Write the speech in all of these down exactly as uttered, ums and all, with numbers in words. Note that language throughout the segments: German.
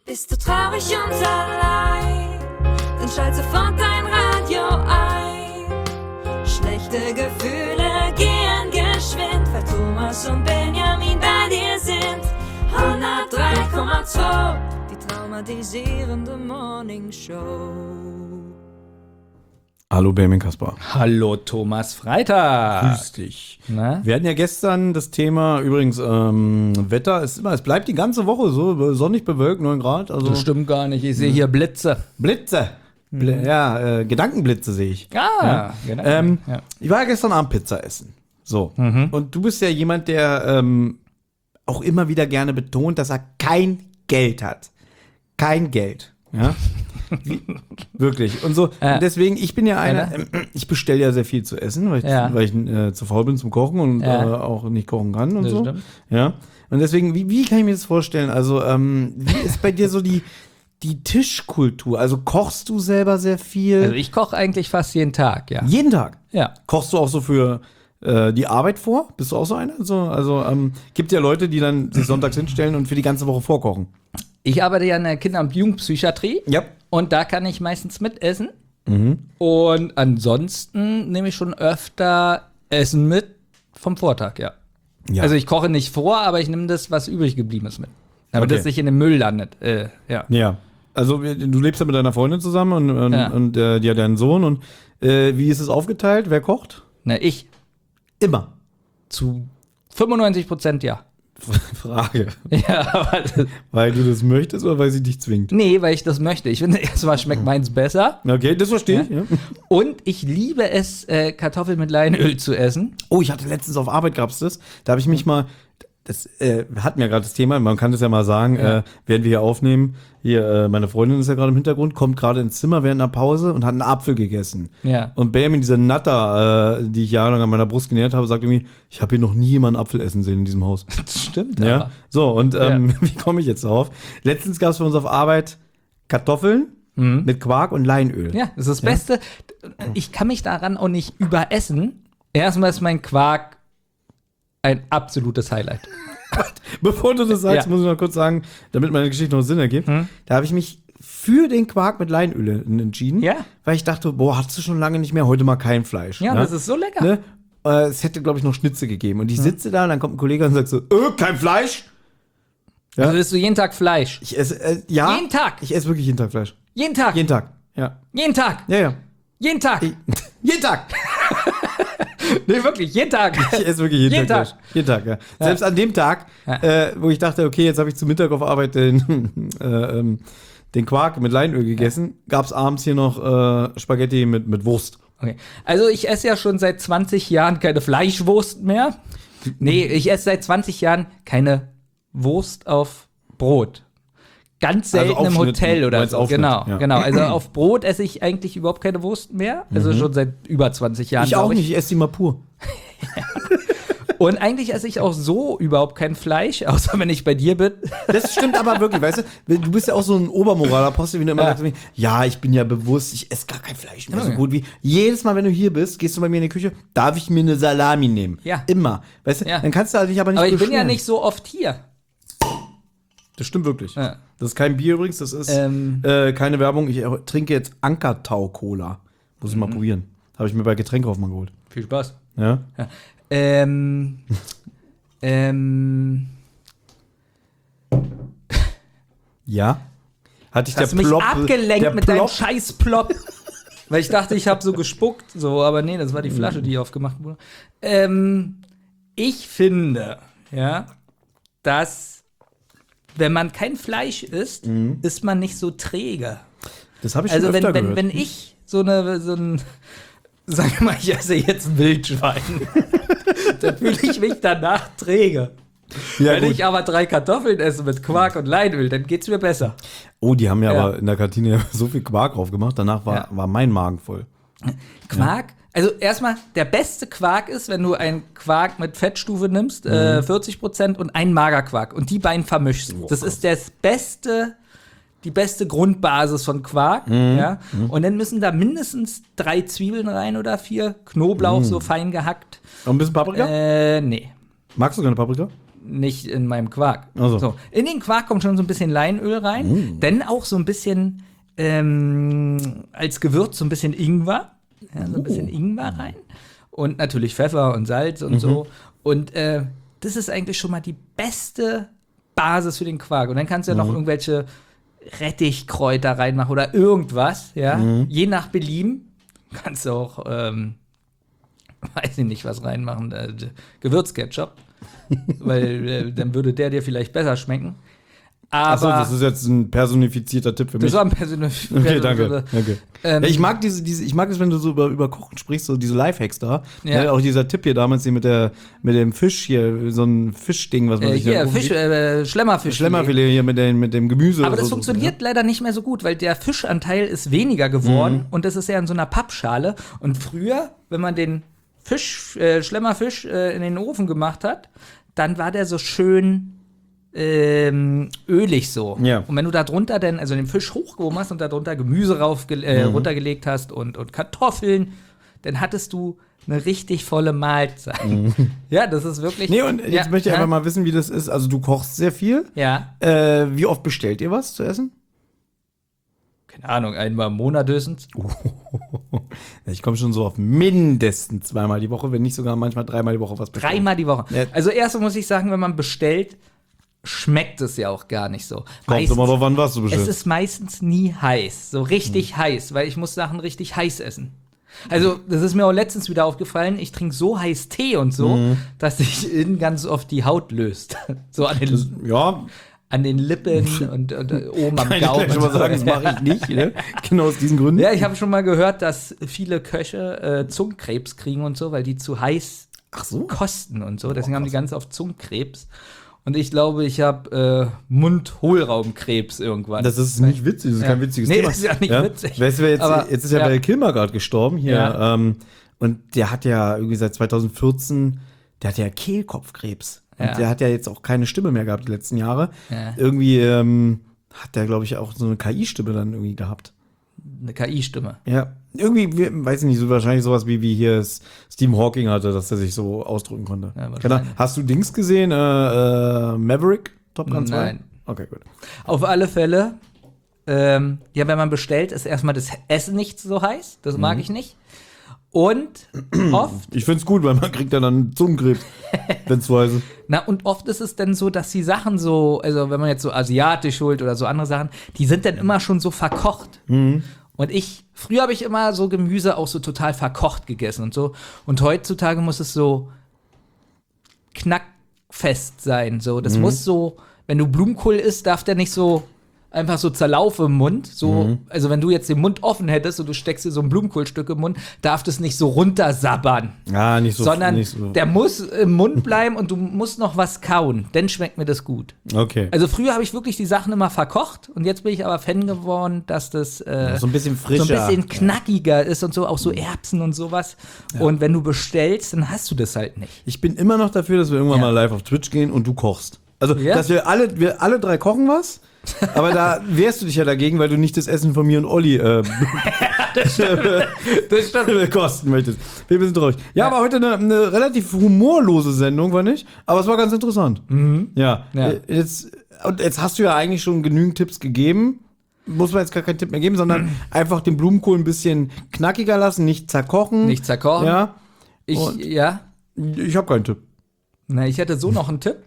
Bist du traurig und allein, dann schalt sofort dein Radio ein. Schlechte Gefühle gehen geschwind, weil Thomas und Benjamin bei dir sind. hundertdrei Komma zwei, die traumatisierende Morning Show. Hallo Benjamin Kaspar. Hallo Thomas Freitag. Grüß dich. Na? Wir hatten ja gestern das Thema, übrigens, ähm, Wetter ist immer, es bleibt die ganze Woche so, sonnig bewölkt, neun Grad. Also Das stimmt gar nicht, ich sehe hier Blitze. Blitze. Bl- Ja, äh, Gedankenblitze sehe ich. Ah, Ja. genau. Ähm, ja. Ich war ja gestern Abend Pizza essen. So. Und du bist ja jemand, der ähm, auch immer wieder gerne betont, dass er kein Geld hat. Kein Geld. Ja. Wie, wirklich. Und so, Ja. und deswegen, ich bin ja einer, Ja, äh, ich bestelle ja sehr viel zu essen, weil ich, Ja. weil ich äh, zu faul bin zum Kochen und Ja. äh, auch nicht kochen kann und Das so. stimmt. Ja. Und deswegen, wie, wie kann ich mir das vorstellen? Also, ähm, wie ist bei dir so die, die Tischkultur? Also kochst du selber sehr viel? Also ich koche eigentlich fast jeden Tag, ja. Jeden Tag? Ja. Kochst du auch so für äh, die Arbeit vor? Bist du auch so einer? So, also ähm, gibt ja Leute, die dann sich sonntags hinstellen und für die ganze Woche vorkochen. Ich arbeite ja in der Kinder- und Jugendpsychiatrie. Ja. Und da kann ich meistens mitessen. Und ansonsten nehme ich schon öfter Essen mit vom Vortag, ja. Ja. Also ich koche nicht vor, aber ich nehme das, was übrig geblieben ist, mit. Damit Okay. das nicht in den Müll landet. Äh, ja. Ja. Also wir- du lebst ja mit deiner Freundin zusammen und, und, Ja. und äh, die hat einen Sohn. Und äh, wie ist es aufgeteilt? Wer kocht? Na, ich Immer. zu fünfundneunzig Prozent ja. Frage. Ja, aber das, Weil du das möchtest oder weil sie dich zwingt? nee, weil ich das möchte. Ich finde, erstmal schmeckt meins besser. Okay, das verstehe ich. Ja. Und ich liebe es, äh, Kartoffeln mit Leinöl zu essen. Oh, ich hatte letztens auf Arbeit, gab's das. Da habe ich mich mal, das äh, hatten ja gerade das Thema, man kann das ja mal sagen, Ja. äh, während wir hier aufnehmen, hier, äh, meine Freundin ist ja gerade im Hintergrund, kommt gerade ins Zimmer während einer Pause und hat einen Apfel gegessen. Ja. Und Benjamin, dieser Natter, äh, die ich jahrelang an meiner Brust genährt habe, sagt irgendwie, ich habe hier noch nie jemanden Apfel essen sehen in diesem Haus. Das stimmt, Ja, aber. so, und ähm, wie komme ich jetzt drauf? Letztens gab es bei uns auf Arbeit Kartoffeln mit Quark und Leinöl. Ja, das ist das Beste. Ich kann mich daran auch nicht überessen. Erstmal ist mein Quark ein absolutes Highlight. Bevor du das sagst, Ja. muss ich noch kurz sagen, damit meine Geschichte noch Sinn ergibt. Da habe ich mich für den Quark mit Leinöl entschieden, Ja. weil ich dachte, boah, hattest du schon lange nicht mehr, heute mal kein Fleisch. Ja, ne? das ist so lecker. Ne? Äh, es hätte, glaube ich, noch Schnitzel gegeben. Und ich sitze da und dann kommt ein Kollege und sagt so, äh, kein Fleisch? Ja. Also isst du jeden Tag Fleisch. Ich esse, äh, ja. Jeden Tag. Ich esse wirklich jeden Tag Fleisch. Jeden Tag. Jeden Tag, ja. Jeden Tag. Ja, ja. Jeden Tag. Ich, jeden Tag. Nee, wirklich, jeden Tag. Ich esse wirklich jeden, Jeden Tag. Tag. Fleisch. Jeden Tag, ja. Selbst an dem Tag, Ja. äh, wo ich dachte, okay, jetzt habe ich zu Mittag auf Arbeit den, äh, ähm, den Quark mit Leinöl gegessen, gab es abends hier noch äh, Spaghetti mit, mit Wurst. Okay. Also ich esse ja schon seit zwanzig Jahren keine Fleischwurst mehr. Nee, ich esse seit zwanzig Jahren keine Wurst auf Brot. Ganz Also selten im Aufschnitt, Hotel du oder meinst so. Aufschnitt, Genau, ja. genau. Also auf Brot esse ich eigentlich überhaupt keine Wurst mehr. Also schon seit über zwanzig Jahren. Ich auch glaub nicht, ich esse die mal pur. Und eigentlich esse ich auch so überhaupt kein Fleisch, außer wenn ich bei dir bin. Das stimmt aber wirklich, weißt du? Du bist ja auch so ein Obermoralapostel, wie du immer Ja. sagst, ja, ich bin ja bewusst, ich esse gar kein Fleisch mehr so Ja. gut wie. Jedes Mal, wenn du hier bist, gehst du bei mir in die Küche, darf ich mir eine Salami nehmen. Ja. Immer. Weißt du? Ja. Dann kannst du halt dich aber nicht Aber ich bin ja beschweren. nicht so oft hier. Das stimmt wirklich. Ja. Das ist kein Bier übrigens, das ist Ähm. äh, keine Werbung. Ich äh, trinke jetzt Ankertau-Cola. Muss ich Mhm. mal probieren. Habe ich mir bei Getränkaufmann geholt. Viel Spaß. Ja? Ähm. ähm. Ja? Hatte ich Hast du mich Plop- abgelenkt der mit deinem Plop- scheiß Plop? Weil ich dachte, ich habe so gespuckt, so, aber nee, das war die Flasche, die aufgemacht wurde. Ähm, ich finde, ja, dass wenn man kein Fleisch isst, ist man nicht so träge. Das habe ich schon Also wenn, öfter wenn, gehört. wenn ich so eine, so ein, sagen wir mal, ich esse jetzt ein Wildschwein, dann fühle ich mich danach träge. ja, Wenn gut. ich aber drei Kartoffeln esse mit Quark und Leinöl, dann geht's mir besser. Oh, die haben ja, Ja. aber in der Kantine so viel Quark drauf gemacht, danach war, Ja. war mein Magen voll. Quark, also erstmal, der beste Quark ist, wenn du einen Quark mit Fettstufe nimmst, äh, vierzig Prozent und einen Magerquark und die beiden vermischst. Das ist das beste, die beste Grundbasis von Quark. Ja? Und dann müssen da mindestens drei Zwiebeln rein oder vier, Knoblauch so fein gehackt. Noch ein bisschen Paprika? Äh, nee. Magst du keine Paprika? nicht in meinem Quark. Ach so. So. In den Quark kommt schon so ein bisschen Leinöl rein, Mm. dann auch so ein bisschen ähm, als Gewürz so ein bisschen Ingwer. Ja, so ein bisschen Ingwer rein. Und natürlich Pfeffer und Salz und Mhm. so. Und äh, das ist eigentlich schon mal die beste Basis für den Quark. Und dann kannst du ja noch Mhm. irgendwelche Rettichkräuter reinmachen oder irgendwas, ja. Mhm. Je nach Belieben. Kannst du auch, ähm, weiß ich nicht, was reinmachen, äh, Gewürzketchup. Weil äh, dann würde der dir vielleicht besser schmecken. Aber Achso, das ist jetzt ein personifizierter Tipp für mich. das war ein persönlich. Okay, danke. danke. Ähm, ja, ich mag diese, diese, ich mag es, wenn du so über, über Kochen sprichst, so diese Lifehacks da. Ja. Ja. Auch dieser Tipp hier damals hier mit der, mit dem Fisch hier, so ein Fischding, was man Äh, sich hier, da- Fisch, äh, Schlemmerfisch. Schlemmerfilet hier mit, den, mit dem Gemüse. Aber das so, funktioniert leider nicht mehr so gut, weil der Fischanteil ist weniger geworden und das ist ja in so einer Pappschale. Und früher, wenn man den Fisch, äh, Schlemmerfisch äh, in den Ofen gemacht hat, dann war der so schön ähm, ölig so. Ja. Und wenn du da drunter dann, also den Fisch hochgehoben hast und da drunter Gemüse rauf, äh, Mhm. runtergelegt hast und, und Kartoffeln, dann hattest du eine richtig volle Mahlzeit. Ja, das ist wirklich. Mhm. Nee, und jetzt ja, möchte ich ja, einfach mal wissen, wie das ist. Also du kochst sehr viel. Ja, Äh, wie oft bestellt ihr was zu essen? keine Ahnung, einmal im Monat höchstens. Ich komme schon so auf mindestens zweimal die Woche, wenn nicht sogar manchmal dreimal die Woche was bestellen. Dreimal die Woche. Ja. Also erst muss ich sagen, wenn man bestellt, schmeckt es ja auch gar nicht so. Kommt Meistens- immer drauf an, was du es bestellst. ist meistens nie heiß, so richtig heiß, weil ich muss Sachen richtig heiß essen. Also, das ist mir auch letztens wieder aufgefallen, ich trinke so heiß Tee und so, dass sich innen ganz oft die Haut löst. So an den, Ja, an den Lippen und, und äh, oben am kann ich Gaumen. gleich schon mal sagen, das mache ich nicht. Ne? Genau aus diesen Gründen. Ja, ich habe schon mal gehört, dass viele Köche äh, Zungenkrebs kriegen und so, weil die zu heiß Ach so. kosten und so. Deswegen haben die ganz oft Zungenkrebs. Und ich glaube, ich habe äh, Mundhohlraumkrebs irgendwann. Das ist nicht witzig, das ist Ja. kein witziges Nee, Thema. das ist ja nicht witzig. Weißt du, wer jetzt, Aber, jetzt ist ja, ja. bei Kilmer gerade gestorben hier. Ja. Ähm, und der hat ja irgendwie seit zwanzig vierzehn, der hat ja Kehlkopfkrebs. Und Ja. der hat ja jetzt auch keine Stimme mehr gehabt die letzten Jahre. Ja. Irgendwie ähm, hat der, glaube ich, auch so eine K I-Stimme dann irgendwie gehabt. Eine K I-Stimme. Ja, irgendwie, wie- weiß ich nicht, so wahrscheinlich sowas wie, wie hier S- Stephen Hawking hatte, dass er sich so ausdrücken konnte. Ja, wahrscheinlich. genau. Hast du Dings gesehen? Äh, äh, Maverick? Top Gun zwei? Nein. Okay, gut. Auf alle Fälle, ähm, ja, wenn man bestellt, ist erstmal das Essen nicht so heiß. Das mag ich nicht. Und oft, Ich find's gut, weil man kriegt ja dann Zungenkrebs, wenn's so heiß ist. na, und oft ist es dann so, dass die Sachen so, also wenn man jetzt so asiatisch holt oder so andere Sachen, die sind dann immer schon so verkocht. Und ich, früher habe ich immer so Gemüse auch so total verkocht gegessen und so. Und heutzutage muss es so knackfest sein. So, das muss so, wenn du Blumenkohl isst, darf der nicht so einfach so zerlaufen im Mund. So, also wenn du jetzt den Mund offen hättest und du steckst dir so ein Blumenkohlstück im Mund, darf das nicht so runtersabbern. Ah, nicht so. sondern nicht so. der muss im Mund bleiben und du musst noch was kauen. Dann schmeckt mir das gut. Okay. Also früher habe ich wirklich die Sachen immer verkocht und jetzt bin ich aber Fan geworden, dass das äh, so ein bisschen frischer. so ein bisschen knackiger ist und so, auch so Erbsen und sowas. Und wenn du bestellst, dann hast du das halt nicht. Ich bin immer noch dafür, dass wir irgendwann Ja. mal live auf Twitch gehen und du kochst. Also, Ja. dass wir alle, wir alle drei kochen was, aber da wehrst du dich ja dagegen, weil du nicht das Essen von mir und Olli äh, Das stimmt. kosten möchtest. Wir sind traurig. Ja, aber heute eine, eine relativ humorlose Sendung, war nicht? Aber es war ganz interessant. Ja. Ja. Äh, Jetzt, und jetzt hast du ja eigentlich schon genügend Tipps gegeben. Muss man jetzt gar keinen Tipp mehr geben, sondern einfach den Blumenkohl ein bisschen knackiger lassen, nicht zerkochen. Nicht zerkochen. Ja. Ich, Und- ja. Ich habe keinen Tipp. Na, ich hätte so noch einen Tipp.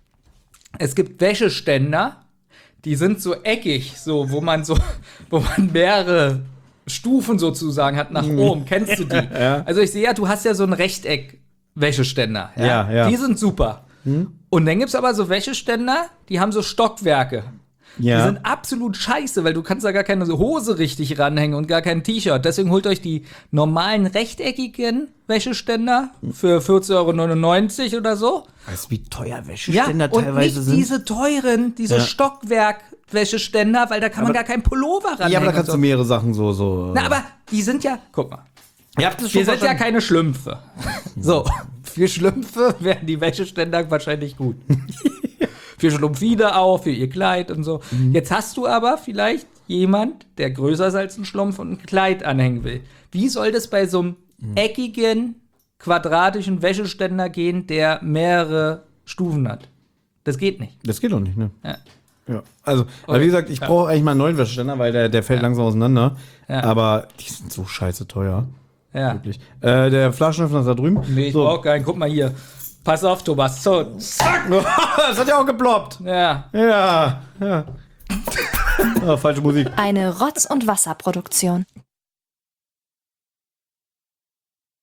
Es gibt Wäscheständer, die sind so eckig, so, wo man so, wo man mehrere Stufen sozusagen hat nach oben. Kennst du die? Ja. Also ich sehe ja, du hast ja so einen Rechteck-Wäscheständer. Ja, ja. Die sind super. Und dann gibt's aber so Wäscheständer, die haben so Stockwerke. Ja. Die sind absolut scheiße, weil du kannst da gar keine so Hose richtig ranhängen und gar kein T-Shirt. Deswegen holt euch die normalen rechteckigen Wäscheständer für vierzehn Euro neunundneunzig oder so. Weißt du, wie teuer Ja, Wäscheständer und teilweise nicht sind? diese teuren, diese Ja. Stockwerk-Wäscheständer, weil da kann man gar keinen Pullover ranhängen. Ja, aber da kannst und du so. mehrere Sachen so, so. Na, aber die sind ja, guck mal, Ihr habt das wir sind ja verstanden. keine Schlümpfe. So, für Schlümpfe wären die Wäscheständer wahrscheinlich gut. Für Schlumpfide auch, für ihr Kleid und so. Mhm. Jetzt hast du aber vielleicht jemand, der größer ist als ein Schlumpf und ein Kleid anhängen will. Wie soll das bei so einem Mhm. eckigen, quadratischen Wäscheständer gehen, der mehrere Stufen hat? Das geht nicht. Das geht doch nicht, ne? Ja. Ja. Also, aber wie gesagt, ich brauche eigentlich mal einen neuen Wäscheständer, weil der, der fällt langsam auseinander. Ja. Aber die sind so scheiße teuer. Ja. Wirklich. Äh, der Flaschenöffner ist da drüben. Nee, ich so. brauch keinen. Guck mal hier. Pass auf, Thomas. So, zack. Das hat ja auch geploppt. Ja. Ja, ja. Ah, falsche Musik. Eine Rotz- und Wasserproduktion.